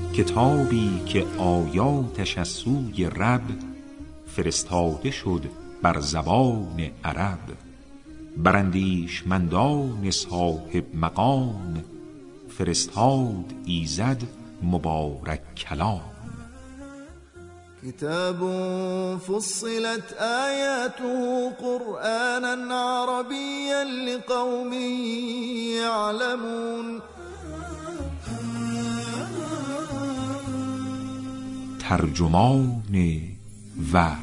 کتابی که آیاتش از سوی رب فرستاده شد بر زبان عرب، بر اندیشمندان صاحب مقام فرستاد ایزد مبارک کلام. كتاب فصلت آياته قرآنا عربيا لقوم يعلمون. ترجمان وحی.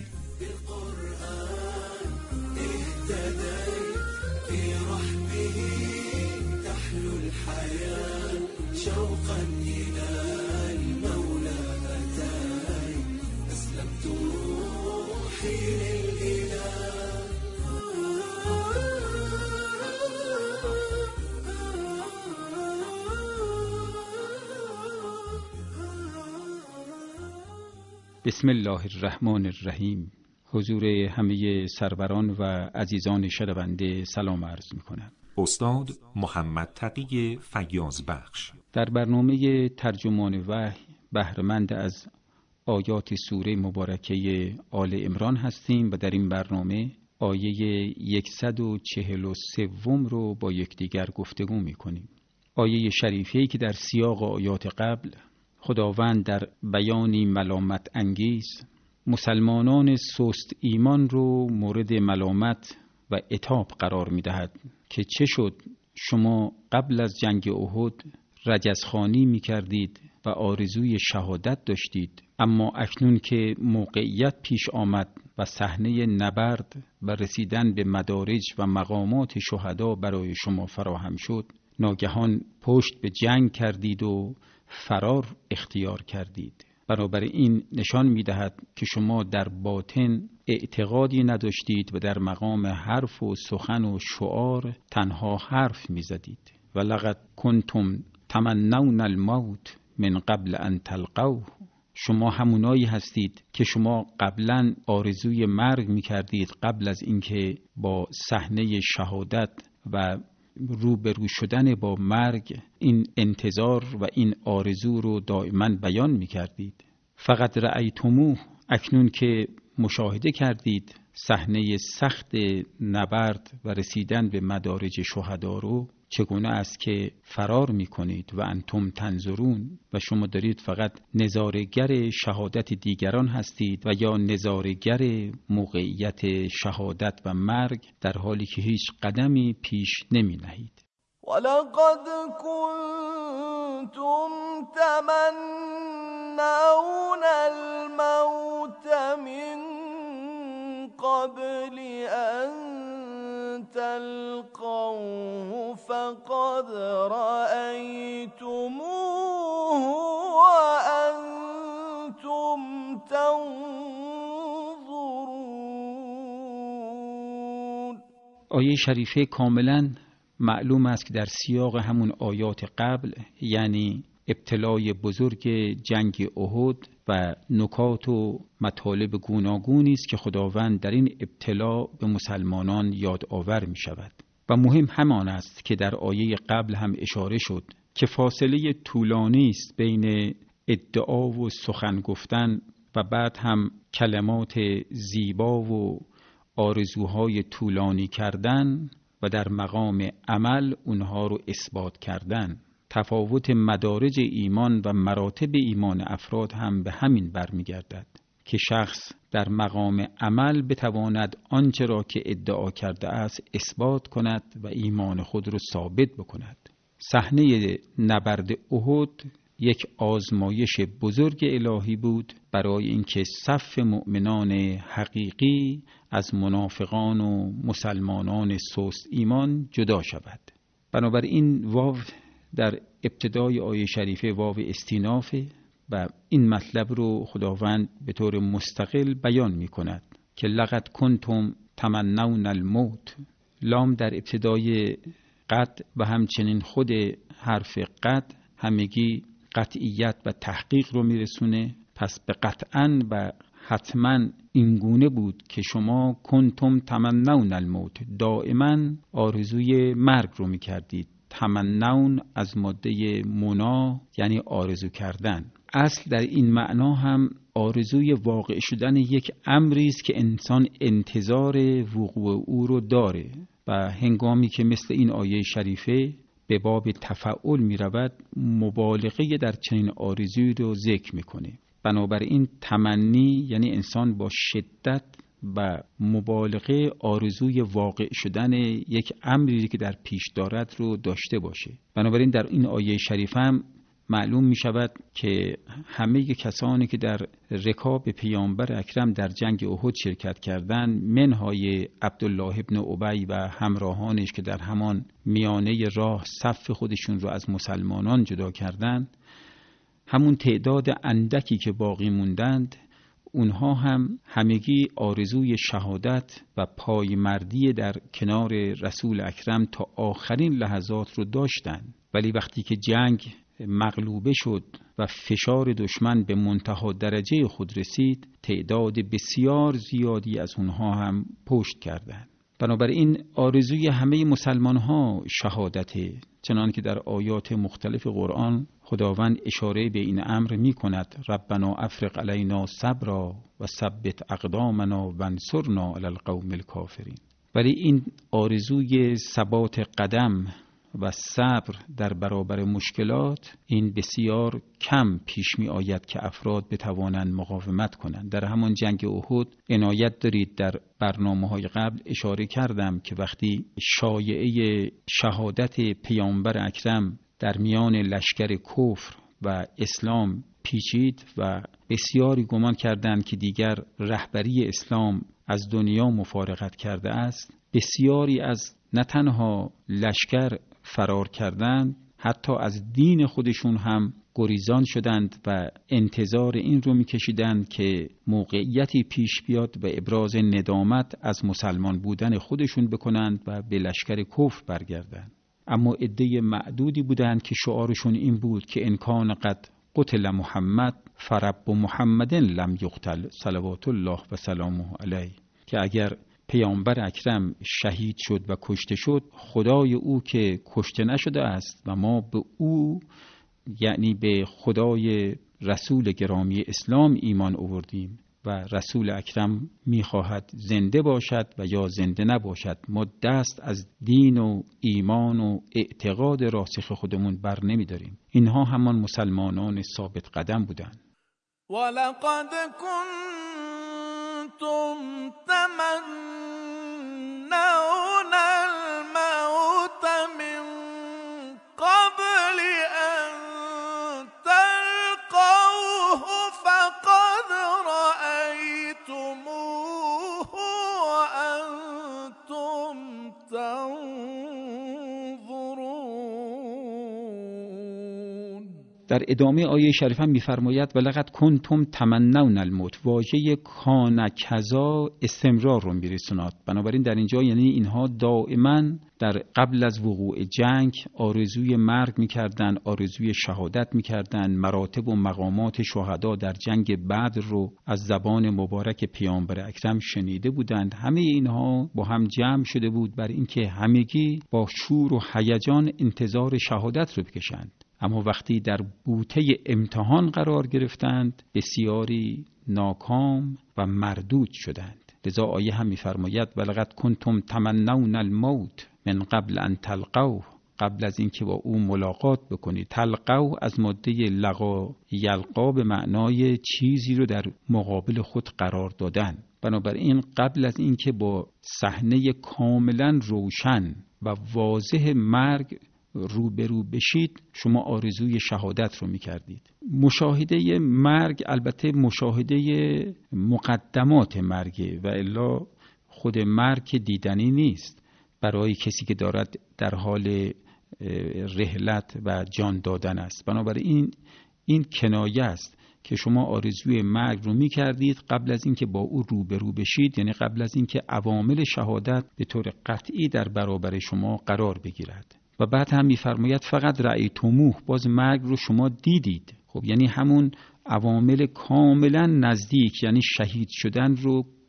بسم الله الرحمن الرحیم. حضور همه سروران و عزیزان شنونده سلام عرض می‌کنم. استاد محمد تقی فیاض بخش در برنامه ترجمان وحی بهره‌مند از آیات سوره مبارکه آل عمران هستیم و در این برنامه آیه 143 رو با یکدیگر گفتگو می‌کنیم. آیه شریفه‌ای که در سیاق آیات قبل خداوند در بیانی ملامت انگیز مسلمانان سست ایمان رو مورد ملامت و عتاب قرار می‌دهد که چه شد شما قبل از جنگ احد رجزخوانی می‌کردید و آرزوی شهادت داشتید، اما اکنون که موقعیت پیش آمد و صحنه نبرد و رسیدن به مدارج و مقامات شهدا برای شما فراهم شد، ناگهان پشت به جنگ کردید و فرار اختیار کردید. بنابراین نشان می‌دهد که شما در باطن اعتقادی نداشتید و در مقام حرف و سخن و شعار تنها حرف می‌زدید. ولقد کنتم تمنون الموت من قبل ان تلقوه. شما همونایی هستید که شما قبلا آرزوی مرگ می‌کردید قبل از اینکه با صحنه شهادت و روبرو شدن با مرگ این انتظار و این آرزو رو دائما بیان می‌کردید. فقط رأیتموه، اکنون که مشاهده کردید صحنه سخت نبرد و رسیدن به مدارج شهدا رو، چگونه است که فرار می‌کنید و انتم تنظرون و شما دارید فقط نظاره‌گر شهادت دیگران هستید و یا نظاره‌گر موقعیت شهادت و مرگ در حالی که هیچ قدمی پیش نمی‌نهید. ولقد كنتم تمنون الموت من قبل ان تلقوه فقد رأيتموه وأنتم تنظرون. آیه شریفه کاملا معلوم است که در سیاق همون آیات قبل، یعنی ابتلای بزرگ جنگ احد و نکات و مطالب گوناگونی است که خداوند در این ابتلا به مسلمانان یادآور می شود و مهم همان است که در آیه قبل هم اشاره شد که فاصله طولانی است بین ادعا و سخن گفتن و بعد هم کلمات زیبا و آرزوهای طولانی کردن و در مقام عمل اونها رو اثبات کردن. تفاوت مدارج ایمان و مراتب ایمان افراد هم به همین برمیگردد که شخص در مقام عمل بتواند آنچه را که ادعا کرده است اثبات کند و ایمان خود را ثابت بکند. صحنه نبرد احد یک آزمایش بزرگ الهی بود برای اینکه صف مؤمنان حقیقی از منافقان و مسلمانان سست ایمان جدا شود. بنابراین واو در ابتدای آیه شریفه واو استینافه و این مطلب رو خداوند به طور مستقل بیان می کند که لقد کنتم تمنون الموت. لام در ابتدای قد و همچنین خود حرف قد همگی قطعیت و تحقیق رو می رسونه. پس به قطعاً و حتما این گونه بود که شما کنتم تمنون الموت، دائما آرزوی مرگ رو می کردید، تمنون از ماده منا یعنی آرزو کردن. اصل در این معنا هم آرزوی واقع شدن یک امری است که انسان انتظار وقوع او رو داره و هنگامی که مثل این آیه شریفه به باب تفعول می رود مبالغه در چنین آرزویی رو ذکر میکنه. بنابراین تمنی یعنی انسان با شدت و مبالغه آرزوی واقع شدن یک امری که در پیش دارد رو داشته باشه. بنابراین در این آیه شریف هم معلوم می شود که همه کسانی که در رکاب پیامبر اکرم در جنگ احد شرکت کردند، منهای عبدالله ابن ابی و همراهانش که در همان میانه راه صف خودشون رو از مسلمانان جدا کردند، همون تعداد اندکی که باقی موندند اونها هم همگی آرزوی شهادت و پایمردی در کنار رسول اکرم تا آخرین لحظات رو داشتند. ولی وقتی که جنگ مغلوبه شد و فشار دشمن به منتهی درجه خود رسید، تعداد بسیار زیادی از اونها هم پشت کردند. بنابراین آرزوی همه مسلمان ها شهادته، چنان که در آیات مختلف قرآن خداوند اشاره به این امر می کند: ربنا افرغ علینا صبرا و ثبت اقدامنا وانصرنا علی القوم الکافرین. ولی این آرزوی ثبات قدم و صبر در برابر مشکلات این بسیار کم پیش می آید که افراد بتوانند مقاومت کنند. در همان جنگ احد عنایت دارید در برنامه‌های قبل اشاره کردم که وقتی شایعه شهادت پیامبر اکرم در میان لشکر کفر و اسلام پیچید و بسیاری گمان کردند که دیگر رهبری اسلام از دنیا مفارقت کرده است، بسیاری از نه تنها لشکر فرار کردند، حتی از دین خودشون هم گریزان شدند و انتظار این رو میکشیدند که موقعیتی پیش بیاد و ابراز ندامت از مسلمان بودن خودشون بکنند و به لشکر کفر برگردند. اما عده معدودی بودند که شعارشون این بود که ان کان قد قتل محمد فرب محمد لم یقتل صلوات الله و سلامه علیه، که اگر پیامبر اکرم شهید شد و کشته شد، خدای او که کشته نشده است و ما به او یعنی به خدای رسول گرامی اسلام ایمان آوردیم و رسول اکرم میخواهد زنده باشد و یا زنده نباشد، ما دست از دین و ایمان و اعتقاد راسخ خودمون بر نمیداریم. اینها همان مسلمانان ثابت قدم بودند. ولقد كنتم تمنون الموت من قبل أن تلقوه فقد رأيتموه وأنتم تنظرون. در ادامه آیه شریف هم می‌فرماید ولقد کنتم تمنون الموت. واژه کان کذا استمرار رو می‌رسوند. بنابراین در اینجا یعنی اینها دائما در قبل از وقوع جنگ آرزوی مرگ می‌کردند، آرزوی شهادت می‌کردند، مراتب و مقامات شهدا در جنگ بدر رو از زبان مبارک پیامبر اکرم شنیده بودند. همه اینها با هم جمع شده بود بر اینکه همگی با شور و هیجان انتظار شهادت رو بکشند. اما وقتی در بوته امتحان قرار گرفتند بسیاری ناکام و مردود شدند. لذا آیه هم می‌فرماید ولقد کنتم تمنون الموت من قبل ان تلقوه، قبل از اینکه با او ملاقات بکنید. تلقوه از ماده لقا یلقا به معنای چیزی رو در مقابل خود قرار دادن. بنابراین قبل از اینکه با صحنه کاملا روشن و واضح مرگ روبرو بشید شما آرزوی شهادت رو می‌کردید. مشاهده مرگ البته مشاهده مقدمات مرگ و الا خود مرگ دیدنی نیست برای کسی که دارد در حال رحلت و جان دادن است. بنابراین این کنایه است که شما آرزوی مرگ رو می‌کردید قبل از اینکه با او روبرو بشید، یعنی قبل از اینکه عوامل شهادت به طور قطعی در برابر شما قرار بگیرد. و بعد هم می‌فرماید فقط رأیتموه، باز مرگ رو شما دیدید. خب یعنی همون عوامل کاملا نزدیک یعنی شهید شدن رو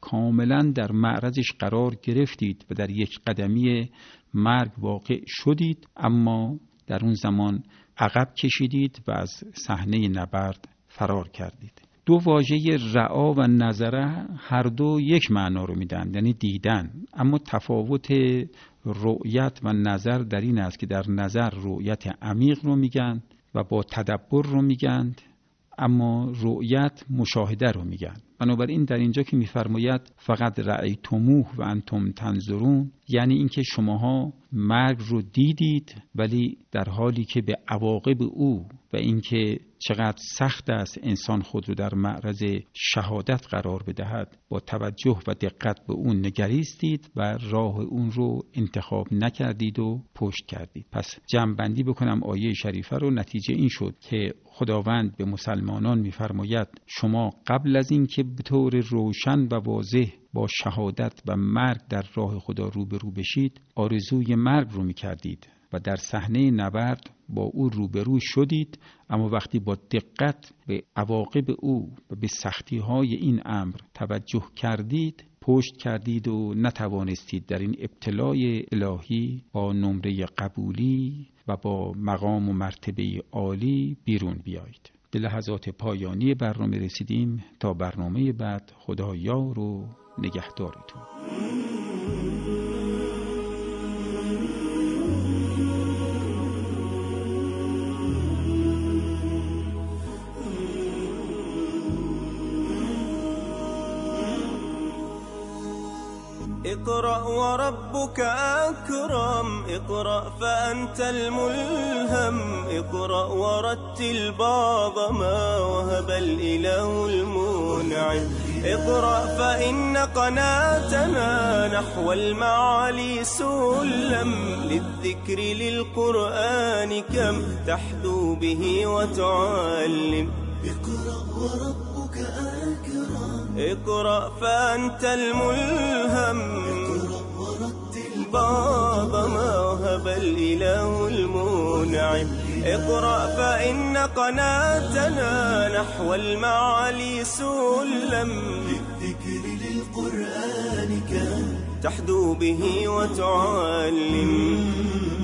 کاملا در معرضش قرار گرفتید و در یک قدمی مرگ واقع شدید، اما در اون زمان عقب کشیدید و از صحنه نبرد فرار کردید. دو واژه رعا و نظره هر دو یک معنا رو میدن، یعنی دیدن، اما تفاوت رؤیت و نظر در این است که در نظر رؤیت عمیق رو میگن و با تدبر رو میگن، اما رؤیت مشاهده رو میگن. بنابراین در اینجا که میفرماید فقط رأیتموه و انتم تنظرون، یعنی اینکه شماها مرگ رو دیدید ولی در حالی که به عواقب او و اینکه چقدر سخت است انسان خود رو در معرض شهادت قرار بدهد با توجه و دقت به اون نگریستید و راه اون رو انتخاب نکردید و پشت کردید. پس جمع‌بندی بکنم آیه شریفه رو، نتیجه این شد که خداوند به مسلمانان می‌فرماید شما قبل از اینکه به طور روشن و واضح با شهادت و مرگ در راه خدا روبرو بشید، آرزوی مرگ رو می‌کردید و در صحنه نبرد با او روبرو شدید، اما وقتی با دقت به عواقب او و به سختی‌های این امر توجه کردید، پشت کردید و نتوانستید در این ابتلای الهی با نمره قبولی و با مقام و مرتبه عالی بیرون بیایید. به لحظات پایانی برنامه رسیدیم. تا برنامه بعد، خدا یار و نگهدارتون. اقرأ وربك أكرم، اقرأ فأنت الملهم، اقرأ ورتل بعض ما وهب الإله المنعم، اقرأ فإن قناتنا نحو المعالي سلم، للذكر للقرآن كم تحدو به وتعلم، اقرأ وربك أكرم، اقرأ فأنت الملهم، اقرأ ورتل بعض ما وهب الإله المنعم، اقرأ فإن قناتنا نحو المعالي سلم، للذكر للقرآن كم تحدو به وتعلم.